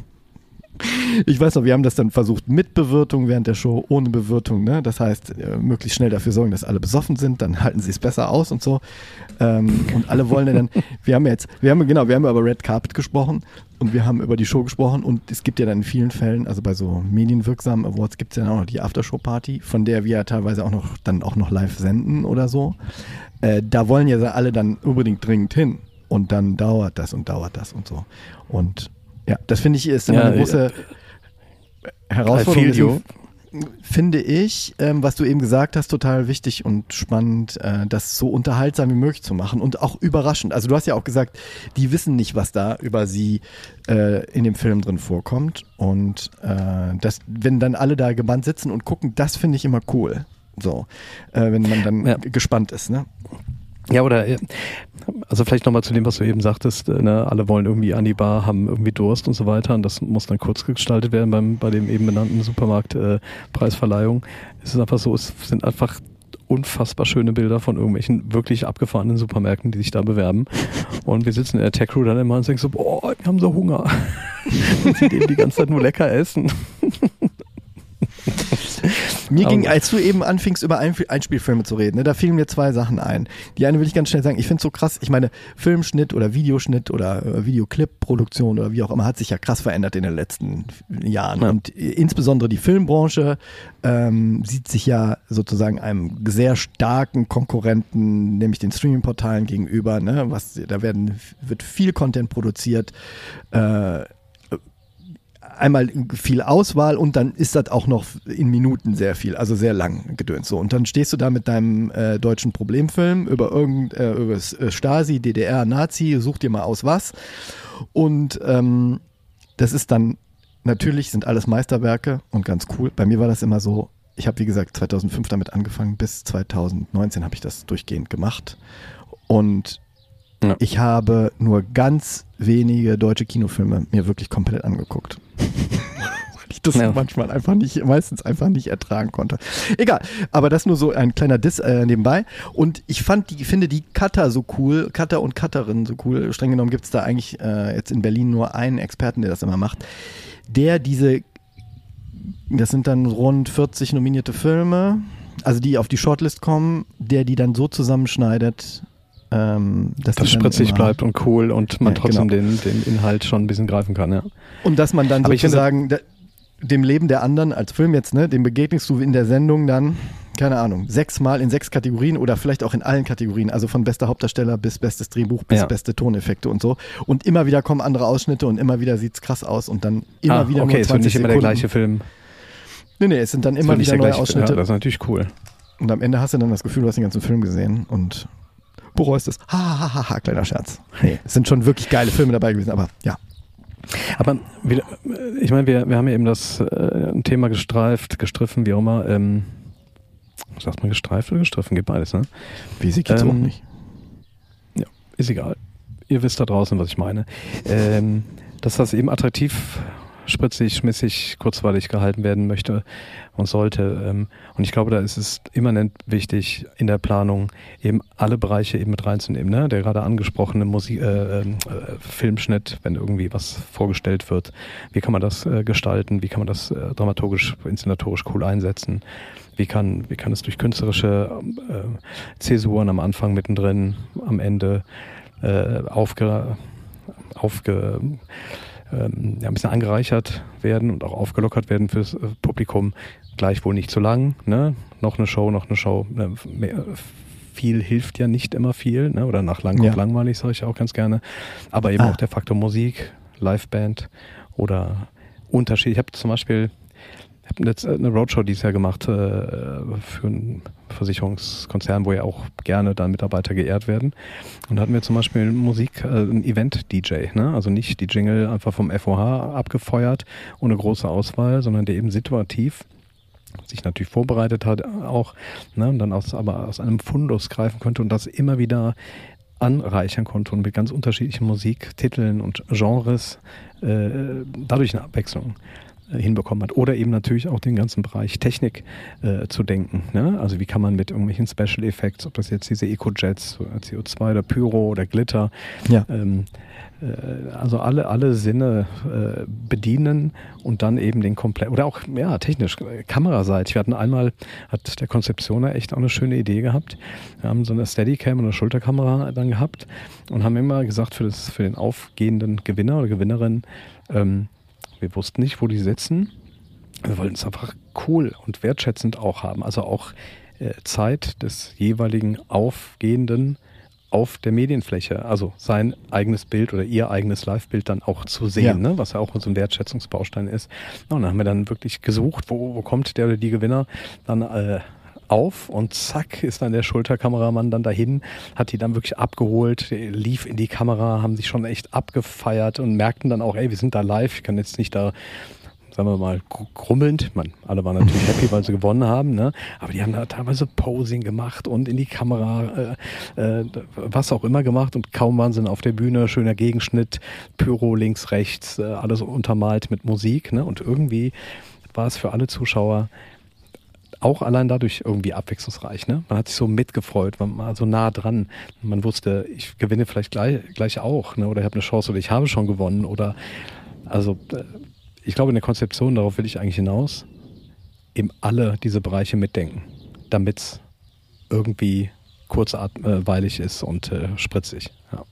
Ich weiß noch, wir haben das dann versucht mit Bewirtung während der Show, ohne Bewirtung, ne? Das heißt, äh, möglichst schnell dafür sorgen, dass alle besoffen sind, dann halten sie es besser aus und so. Ähm, und alle wollen dann, wir haben jetzt, wir haben, genau, wir haben über Red Carpet gesprochen und wir haben über die Show gesprochen und es gibt ja dann in vielen Fällen, also bei so medienwirksamen Awards gibt es ja dann auch noch die Aftershow-Party, von der wir ja teilweise auch noch, dann auch noch live senden oder so. Äh, da wollen ja alle dann unbedingt dringend hin und dann dauert das und dauert das und so. Und ja, das finde ich ist immer ja, eine große Herausforderung. Finde ich, ähm, was du eben gesagt hast, total wichtig und spannend, äh, das so unterhaltsam wie möglich zu machen und auch überraschend. Also du hast ja auch gesagt, die wissen nicht, was da über sie äh, in dem Film drin vorkommt und äh, das, wenn dann alle da gebannt sitzen und gucken, das finde ich immer cool. So, äh, wenn man dann ja. gespannt ist, ne? Ja, oder, also vielleicht nochmal zu dem, was du eben sagtest, ne, alle wollen irgendwie an die Bar, haben irgendwie Durst und so weiter und das muss dann kurz gestaltet werden beim, bei dem eben benannten Supermarktpreisverleihung. Äh, es ist einfach so, es sind einfach unfassbar schöne Bilder von irgendwelchen wirklich abgefahrenen Supermärkten, die sich da bewerben und wir sitzen in der Tech-Crew dann immer und denken so, boah, wir haben so Hunger und sie eben die ganze Zeit nur lecker essen. Mir ging, als du eben anfingst, über Einspielfilme zu reden, ne, da fielen mir zwei Sachen ein. Die eine will ich ganz schnell sagen, ich finde es so krass, ich meine, Filmschnitt oder Videoschnitt oder äh, Videoclip-Produktion oder wie auch immer hat sich ja krass verändert in den letzten Jahren. Ja. Und insbesondere die Filmbranche ähm, sieht sich ja sozusagen einem sehr starken Konkurrenten, nämlich den Streaming-Portalen gegenüber. Ne, was, da werden, wird viel Content produziert, äh, einmal viel Auswahl und dann ist das auch noch in Minuten sehr viel, also sehr lang gedöns. So. Und dann stehst du da mit deinem äh, deutschen Problemfilm über irgend, äh, über Stasi, D D R, Nazi, such dir mal aus was. Und ähm, das ist dann, natürlich sind alles Meisterwerke und ganz cool. Bei mir war das immer so, ich habe wie gesagt zweitausendfünf damit angefangen, bis zweitausendneunzehn habe ich das durchgehend gemacht. Und ja. ich habe nur ganz wenige deutsche Kinofilme mir wirklich komplett angeguckt. Weil ich das ja. manchmal einfach nicht, meistens einfach nicht ertragen konnte. Egal, aber das nur so ein kleiner Diss äh, nebenbei. Und ich fand die, finde die Cutter so cool, Cutter und Cutterinnen so cool. Streng genommen gibt es da eigentlich äh, jetzt in Berlin nur einen Experten, der das immer macht, der diese, das sind dann rund vierzig nominierte Filme, also die auf die Shortlist kommen, der die dann so zusammenschneidet, Ähm, dass das spritzig bleibt und cool und man ja, trotzdem genau. den, den Inhalt schon ein bisschen greifen kann, ja. Und dass man dann aber sozusagen finde, dem Leben der anderen als Film jetzt, ne, dem begegnest du in der Sendung dann, keine Ahnung, sechsmal in sechs Kategorien oder vielleicht auch in allen Kategorien, also von bester Hauptdarsteller bis bestes Drehbuch bis ja. beste Toneffekte und so. Und immer wieder kommen andere Ausschnitte und immer wieder sieht's krass aus und dann immer ah, wieder okay, nur zwanzig es wird nicht immer Sekunden. der gleiche Film. Nee, nee, es sind dann immer wieder neue gleiche, Ausschnitte. Ja, das ist natürlich cool. Und am Ende hast du dann das Gefühl, du hast den ganzen Film gesehen und bereust es. Ha, ha, ha, ha, kleiner Scherz. Nee, es sind schon wirklich geile Filme dabei gewesen, aber ja. Aber wir, ich meine, wir, wir haben ja eben das äh, Thema gestreift, gestriffen, wie auch immer. Ähm, sagt man gestreift oder gestriffen? Geht beides, ne? Wie sie geht's ähm, auch nicht. Ja, ist egal. Ihr wisst da draußen, was ich meine. Ähm, dass das eben attraktiv, spritzig, schmissig, kurzweilig gehalten werden möchte und sollte. Ähm, und ich glaube, da ist es immanent wichtig, in der Planung eben alle Bereiche eben mit reinzunehmen. Ne? Der gerade angesprochene Musik, äh, äh, Filmschnitt, wenn irgendwie was vorgestellt wird. Wie kann man das äh, gestalten? Wie kann man das äh, dramaturgisch, inszenatorisch cool einsetzen? Wie kann, wie kann es durch künstlerische äh, Zäsuren am Anfang, mittendrin, am Ende äh, aufge... aufge ähm, ja, ein bisschen angereichert werden und auch aufgelockert werden fürs äh, Publikum. Gleichwohl nicht zu lang, ne? Noch eine Show, noch eine Show. Ne? Mehr, viel hilft ja nicht immer viel, ne? Oder nach lang kommt ja. langweilig, sage ich auch ganz gerne. Aber eben ah. auch der Faktor Musik, Liveband oder Unterschied. Ich habe zum Beispiel Ich habe jetzt eine Roadshow dieses Jahr gemacht äh, für einen Versicherungskonzern, wo ja auch gerne dann Mitarbeiter geehrt werden. Und da hatten wir zum Beispiel Musik, äh, ein Event-D J, ne? Also nicht die Jingle einfach vom F O H abgefeuert, ohne große Auswahl, sondern der eben situativ sich natürlich vorbereitet hat auch, ne? Und dann aus, aber aus einem Fundus greifen konnte und das immer wieder anreichern konnte und mit ganz unterschiedlichen Musiktiteln und Genres äh, dadurch eine Abwechslung hinbekommen hat. Oder eben natürlich auch den ganzen Bereich Technik äh, zu denken. Ne? Also wie kann man mit irgendwelchen Special Effects, ob das jetzt diese Eco-Jets, C O zwei oder Pyro oder Glitter, ja. ähm, äh, also alle, alle Sinne äh, bedienen und dann eben den komplett, oder auch ja technisch, kameraseitig. Wir hatten einmal, hat der Konzeptioner echt auch eine schöne Idee gehabt. Wir haben so eine Steadicam und eine Schulterkamera dann gehabt und haben immer gesagt, für, das, für den aufgehenden Gewinner oder Gewinnerin, ähm, wir wussten nicht, wo die sitzen. Wir wollten es einfach cool und wertschätzend auch haben. Also auch äh, Zeit des jeweiligen Aufgehenden auf der Medienfläche. Also sein eigenes Bild oder ihr eigenes Live-Bild dann auch zu sehen, ja. ne? Was ja auch so ein Wertschätzungsbaustein ist. Ja, und dann haben wir dann wirklich gesucht, wo, wo kommt der oder die Gewinner dann äh, auf und zack ist dann der Schulterkameramann dann dahin, hat die dann wirklich abgeholt, lief in die Kamera, haben sich schon echt abgefeiert und merkten dann auch, ey, wir sind da live, ich kann jetzt nicht da, sagen wir mal, grummelnd, man, alle waren natürlich happy, weil sie gewonnen haben, ne? Aber die haben da teilweise Posing gemacht und in die Kamera äh, äh, was auch immer gemacht und kaum waren sie auf der Bühne, schöner Gegenschnitt, Pyro links, rechts, äh, alles untermalt mit Musik, ne? Und irgendwie war es für alle Zuschauer auch allein dadurch irgendwie abwechslungsreich, ne? Man hat sich so mitgefreut, man war so nah dran. Man wusste, ich gewinne vielleicht gleich, gleich auch, ne? Oder ich habe eine Chance oder ich habe schon gewonnen. Oder also ich glaube in der Konzeption, darauf will ich eigentlich hinaus, eben alle diese Bereiche mitdenken, damit es irgendwie kurzweilig ist und äh, spritzig. Ja.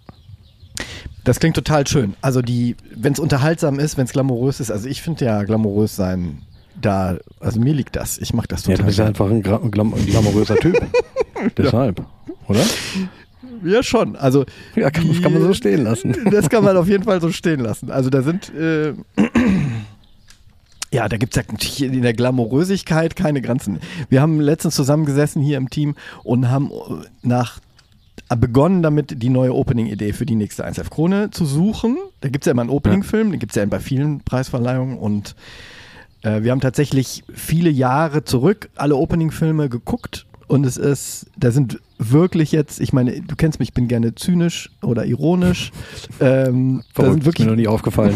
Das klingt total schön. Also die, wenn es unterhaltsam ist, wenn es glamourös ist, also ich finde ja glamourös sein da, also mir liegt das. Ich mache das total. Ja, du bist ja einfach ein gra- glam- glamouröser Typ. Deshalb, ja. Oder? Ja, schon. Also ja, kann, das kann man so stehen lassen. Das kann man auf jeden Fall so stehen lassen. Also da sind äh, ja, da gibt es ja in der Glamourösigkeit keine Grenzen. Wir haben letztens zusammengesessen hier im Team und haben nach begonnen damit, die neue Opening-Idee für die nächste eins F Krone zu suchen. Da gibt es ja immer einen Opening-Film, ja. Den gibt es ja bei vielen Preisverleihungen und äh, wir haben tatsächlich viele Jahre zurück alle Opening-Filme geguckt und es ist, da sind wirklich jetzt, ich meine, du kennst mich, ich bin gerne zynisch oder ironisch. Ähm, Verrückt, da sind wirklich, ist mir noch nie aufgefallen.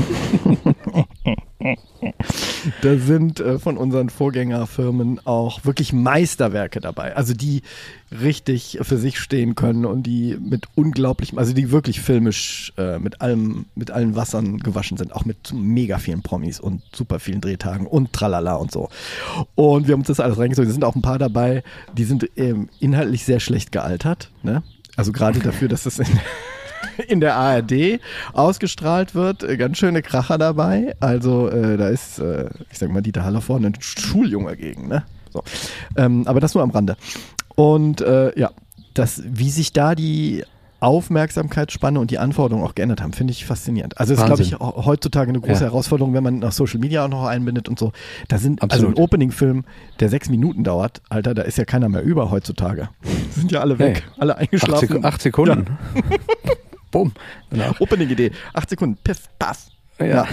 Da sind äh, von unseren Vorgängerfirmen auch wirklich Meisterwerke dabei, also die richtig für sich stehen können und die mit unglaublichem, also die wirklich filmisch äh, mit allem, mit allen Wassern gewaschen sind, auch mit mega vielen Promis und super vielen Drehtagen und tralala und so. Und wir haben uns das alles reingezogen. Es sind auch ein paar dabei, die sind ähm, inhaltlich sehr schlecht gealtert, ne? Also gerade dafür, dass es in in der A R D ausgestrahlt wird, ganz schöne Kracher dabei. Also äh, da ist, äh, ich sag mal, Dieter Hallervorden ein Schuljunge gegen, ne? So. Ähm, aber das nur am Rande. Und äh, ja, das, wie sich da die Aufmerksamkeitsspanne und die Anforderungen auch geändert haben, finde ich faszinierend. Also es ist, glaube ich, heutzutage eine große ja. Herausforderung, wenn man nach Social Media auch noch einbindet und so. Da sind Absolut. Also ein Opening-Film, der sechs Minuten dauert, Alter, da ist ja keiner mehr über heutzutage. Sind ja alle weg, hey. alle eingeschlafen. Acht Sekunden. Ja. Bumm. Opening-Idee. Acht Sekunden. Piff, paff. Ja. ja.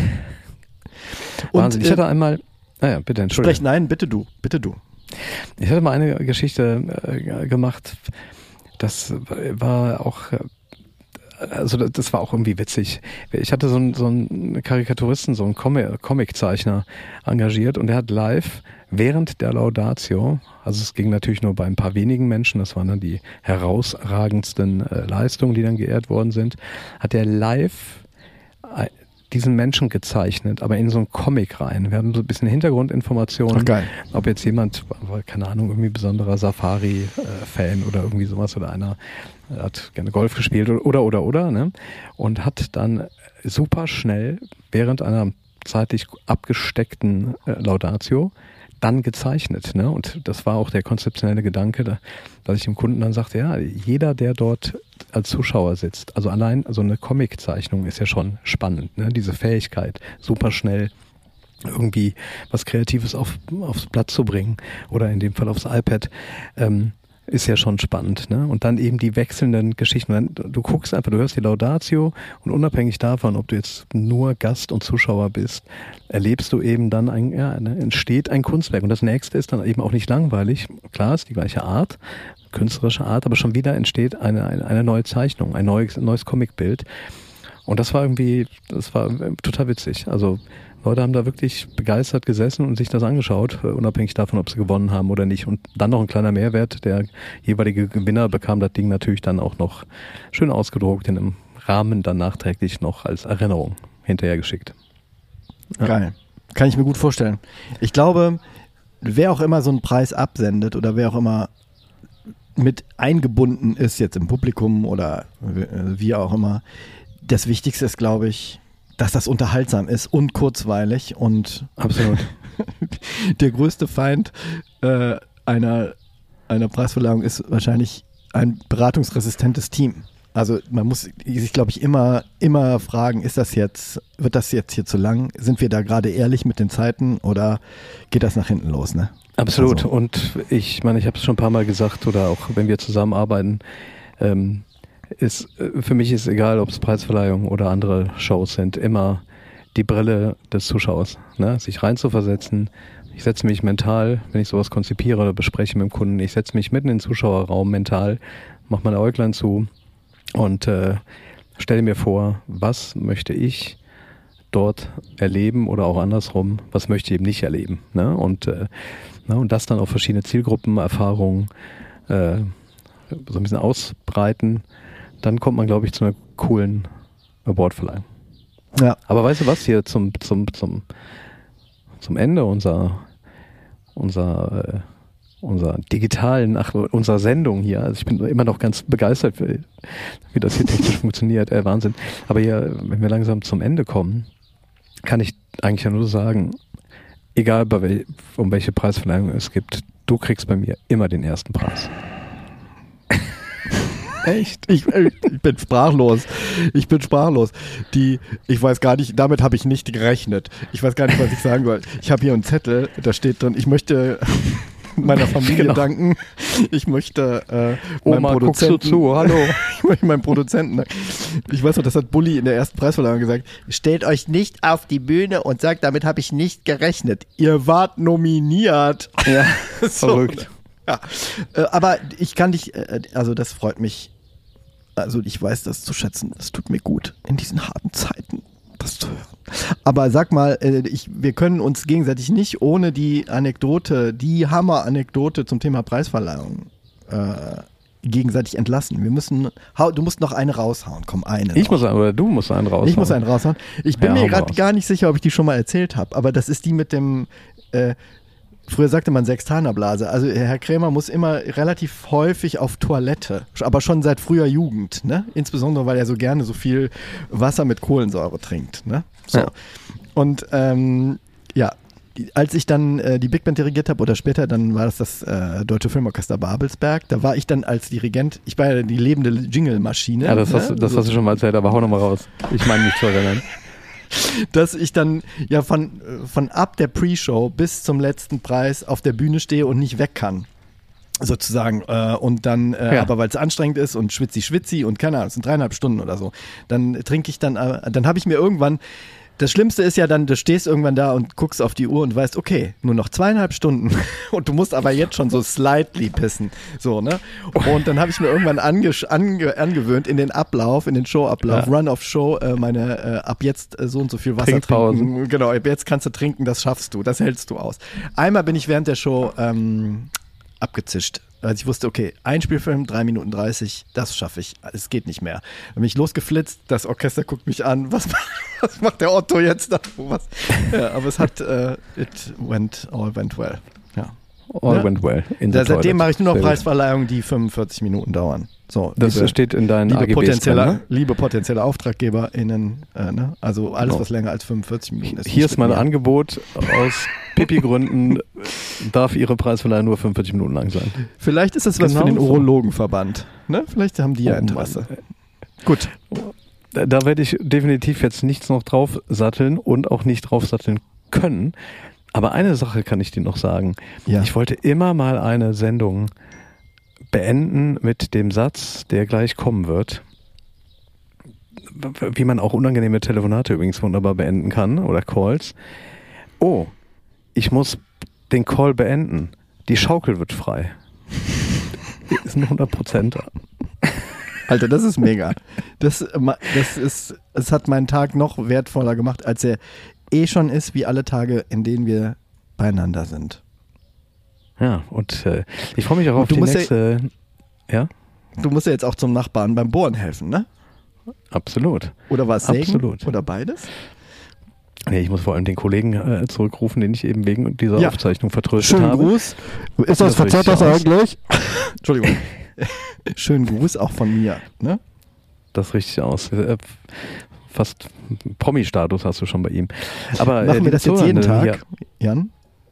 Und, Wahnsinn. Ich hatte einmal, naja, bitte, Entschuldigung. Sprech, nein, bitte du, bitte du. Ich hatte mal eine Geschichte äh, gemacht, das war auch, also das war auch irgendwie witzig. Ich hatte so einen, so einen Karikaturisten, so einen Comiczeichner engagiert und der hat live während der Laudatio, also es ging natürlich nur bei ein paar wenigen Menschen, das waren dann die herausragendsten äh, Leistungen, die dann geehrt worden sind, hat er live diesen Menschen gezeichnet, aber in so einen Comic rein. Wir haben so ein bisschen Hintergrundinformationen, geil. Ob jetzt jemand, keine Ahnung, irgendwie besonderer Safari-Fan oder irgendwie sowas oder einer hat gerne Golf gespielt oder oder oder, oder ne? Und hat dann super schnell während einer zeitlich abgesteckten äh, Laudatio dann gezeichnet. Ne? Und das war auch der konzeptionelle Gedanke, da, dass ich dem Kunden dann sagte, ja, jeder, der dort als Zuschauer sitzt, also allein so eine Comiczeichnung ist ja schon spannend, ne? Diese Fähigkeit, super schnell irgendwie was Kreatives auf, aufs Blatt zu bringen oder in dem Fall aufs iPad, ähm, ist ja schon spannend, ne? Und dann eben die wechselnden Geschichten. Du guckst einfach, du hörst die Laudatio und unabhängig davon, ob du jetzt nur Gast und Zuschauer bist, erlebst du eben dann ein, ja, entsteht ein Kunstwerk. Und das nächste ist dann eben auch nicht langweilig. Klar, ist die gleiche Art, künstlerische Art, aber schon wieder entsteht eine, eine, eine neue Zeichnung, ein neues, neues Comicbild. Und das war irgendwie, das war total witzig. Also Leute haben da wirklich begeistert gesessen und sich das angeschaut, unabhängig davon, ob sie gewonnen haben oder nicht. Und dann noch ein kleiner Mehrwert, der jeweilige Gewinner bekam das Ding natürlich dann auch noch schön ausgedruckt, in einem Rahmen dann nachträglich noch als Erinnerung hinterher geschickt. Ja. Geil. Kann ich mir gut vorstellen. Ich glaube, wer auch immer so einen Preis absendet oder wer auch immer mit eingebunden ist, jetzt im Publikum oder wie auch immer, das Wichtigste ist, glaube ich, dass das unterhaltsam ist und kurzweilig und absolut der größte Feind äh, einer, einer Preisverleihung ist wahrscheinlich ein beratungsresistentes Team. Also man muss sich, glaube ich, immer, immer fragen, ist das jetzt, wird das jetzt hier zu lang? Sind wir da gerade ehrlich mit den Zeiten oder geht das nach hinten los, ne? Absolut. Also. Und ich meine, ich habe es schon ein paar Mal gesagt oder auch wenn wir zusammenarbeiten, ähm, ist, für mich ist egal, ob es Preisverleihungen oder andere Shows sind, immer die Brille des Zuschauers, ne? Sich reinzuversetzen. Ich setze mich mental, wenn ich sowas konzipiere oder bespreche mit dem Kunden, ich setze mich mitten in den Zuschauerraum mental, mache meine Äuglein zu und äh, stelle mir vor, was möchte ich dort erleben oder auch andersrum, was möchte ich eben nicht erleben, ne? Und, äh, ne? Und das dann auf verschiedene Zielgruppen, Erfahrungen äh, so ein bisschen ausbreiten. Dann kommt man, glaube ich, zu einer coolen Awardverleihung. Ja. Aber weißt du was, hier zum, zum, zum, zum Ende unserer, unserer, äh, unserer digitalen, ach, unserer Sendung hier, also ich bin immer noch ganz begeistert, wie, wie das hier technisch funktioniert, äh, Wahnsinn. Aber hier, wenn wir langsam zum Ende kommen, kann ich eigentlich ja nur sagen, egal bei wel, um welche Preisverleihung es gibt, du kriegst bei mir immer den ersten Preis. Echt? Ich, ich bin sprachlos. Ich bin sprachlos. Die, ich weiß gar nicht, damit habe ich nicht gerechnet. Ich weiß gar nicht, was ich sagen soll. Ich habe hier einen Zettel, da steht drin, ich möchte meiner Familie genau. danken. Ich möchte äh, meinem Oma, Produzenten. guckst du zu? Hallo. Ich möchte meinem Produzenten danken. Ich weiß noch, das hat Bulli in der ersten Preisverleihung gesagt. Stellt euch nicht auf die Bühne und sagt, damit habe ich nicht gerechnet. Ihr wart nominiert. Ja, so. Verrückt. Ja, äh, aber ich kann dich, äh, also das freut mich, also ich weiß das zu schätzen, das tut mir gut in diesen harten Zeiten, das zu hören. Aber sag mal, äh, ich, wir können uns gegenseitig nicht ohne die Anekdote, die Hammer-Anekdote zum Thema Preisverleihung äh, gegenseitig entlassen. Wir müssen, hau, du musst noch eine raushauen, komm, eine. Ich noch. muss, aber du musst einen raushauen. Ich muss einen raushauen. Ich bin ja, mir gerade gar nicht sicher, ob ich die schon mal erzählt habe, aber das ist die mit dem, äh, früher sagte man Sextanerblase. Also Herr Krämer muss immer relativ häufig auf Toilette, aber schon seit früher Jugend, ne? Insbesondere, weil er so gerne so viel Wasser mit Kohlensäure trinkt, ne? So. Ja. Und ähm, ja, die, als ich dann äh, die Big Band dirigiert habe oder später, dann war das das äh, Deutsche Filmorchester Babelsberg. Da war ich dann als Dirigent, ich war ja die lebende Jingle-Maschine. Ja, das, ne? hast, das so. hast du schon mal erzählt, aber hau nochmal raus. Ich meine mich zu erinnern. Dass ich dann ja von, von ab der Pre-Show bis zum letzten Preis auf der Bühne stehe und nicht weg kann. Sozusagen. Äh, und dann, äh, ja. aber weil es anstrengend ist und schwitzi, schwitzi und keine Ahnung, es sind dreieinhalb Stunden oder so, dann trinke ich dann, äh, dann habe ich mir irgendwann, das Schlimmste ist ja dann, du stehst irgendwann da und guckst auf die Uhr und weißt, okay, nur noch zweieinhalb Stunden und du musst aber jetzt schon so slightly pissen. So, ne? Und dann habe ich mir irgendwann ange ange angewöhnt in den Ablauf, in den Showablauf, ja. Run-off-Show, äh, meine äh, ab jetzt äh, so und so viel Wasser Trinkpausen. trinken. Genau, ab jetzt kannst du trinken, das schaffst du, das hältst du aus. Einmal bin ich während der Show ähm, abgezischt. Als ich wusste, okay, Einspielfilm, drei Minuten dreißig, das schaffe ich, es geht nicht mehr. Dann bin ich losgeflitzt, das Orchester guckt mich an, was, was macht der Otto jetzt da? Was? Ja, aber es hat, uh, it went, all went well. Ja. All ja? went well. In da, seitdem mache ich nur noch Preisverleihungen, die fünfundvierzig Minuten dauern. So, das liebe, steht in deinen liebe A G Bs potenzielle, drin, ne? Liebe potenzielle AuftraggeberInnen, äh, ne? Also alles, was länger als fünfundvierzig Minuten ist. Hier ist mein Angebot, aus Pipi-Gründen darf Ihre Preisverleihung nur fünfundvierzig Minuten lang sein. Vielleicht ist das was genau für den Urologenverband. Ne? Vielleicht haben die ja Interesse. Oh Gut. Da, da werde ich definitiv jetzt nichts noch drauf satteln und auch nicht drauf satteln können. Aber eine Sache kann ich dir noch sagen. Ja. Ich wollte immer mal eine Sendung beenden mit dem Satz, der gleich kommen wird. Wie man auch unangenehme Telefonate übrigens wunderbar beenden kann oder Calls. Oh, ich muss den Call beenden. Die Schaukel wird frei. Ist ein hundert Prozent. Alter, das ist mega. Das, das ist, es hat meinen Tag noch wertvoller gemacht, als er eh schon ist, wie alle Tage, in denen wir beieinander sind. Ja, und äh, ich freue mich auch auf die nächste. Ja, ja? Du musst ja jetzt auch zum Nachbarn beim Bohren helfen, ne? Absolut. Oder war es Sägen? Absolut. Oder beides? Nee, ich muss vor allem den Kollegen äh, zurückrufen, den ich eben wegen dieser ja. Aufzeichnung vertröstet Schönen habe. Schönen Gruß. Ist das, das verzerrt das eigentlich? Entschuldigung. Schönen Gruß auch von mir, ne? Das ist richtig aus. Äh, fast Promi-Status hast du schon bei ihm. Aber machen äh, wir das jetzt jeden Tag, hier, Jan?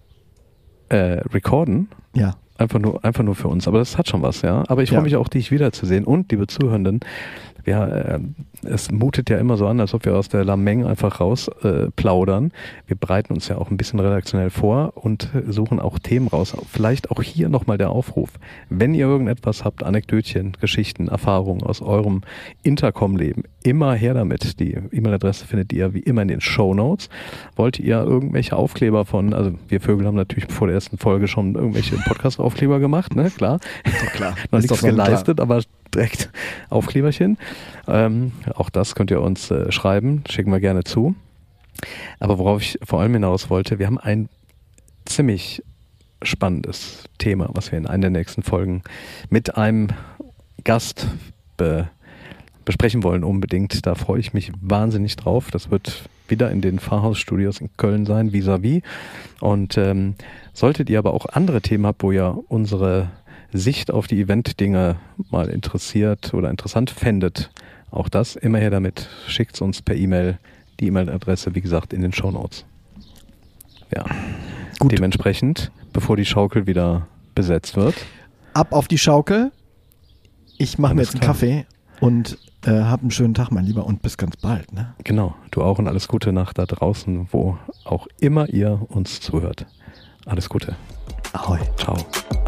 Äh, recorden? Ja. Einfach nur, einfach nur für uns. Aber das hat schon was, ja. Aber ich freue ja. mich auch, dich wiederzusehen. Und, liebe Zuhörenden, ja, äh, es mutet ja immer so an, als ob wir aus der Lameng einfach raus äh, plaudern. Wir bereiten uns ja auch ein bisschen redaktionell vor und suchen auch Themen raus. Vielleicht auch hier nochmal der Aufruf. Wenn ihr irgendetwas habt, Anekdötchen, Geschichten, Erfahrungen aus eurem Intercom-Leben, immer her damit. Die E-Mail-Adresse findet ihr wie immer in den Shownotes. Wollt ihr irgendwelche Aufkleber von, also wir Vögel haben natürlich vor der ersten Folge schon irgendwelche Podcast-Aufkleber gemacht, ne, klar. Doch klar. Noch nichts geleistet, klar. Aber direkt Aufkleberchen. Ähm, auch das könnt ihr uns äh, schreiben, schicken wir gerne zu. Aber worauf ich vor allem hinaus wollte, wir haben ein ziemlich spannendes Thema, was wir in einer der nächsten Folgen mit einem Gast be- besprechen wollen unbedingt. Da freue ich mich wahnsinnig drauf. Das wird wieder in den Pfarrhausstudios in Köln sein, vis-à-vis. Und ähm, solltet ihr aber auch andere Themen habt, wo ihr unsere Sicht auf die Event-Dinge mal interessiert oder interessant fändet, auch das immer her damit. Schickt uns per E-Mail. Die E-Mail-Adresse, wie gesagt, in den Shownotes. Ja. Gut. Dementsprechend, bevor die Schaukel wieder besetzt wird. Ab auf die Schaukel. Ich mache mir jetzt einen Kaffee und äh, hab einen schönen Tag, mein Lieber, und bis ganz bald. Ne? Genau. Du auch und alles Gute nach da draußen, wo auch immer ihr uns zuhört. Alles Gute. Ahoi. Ciao.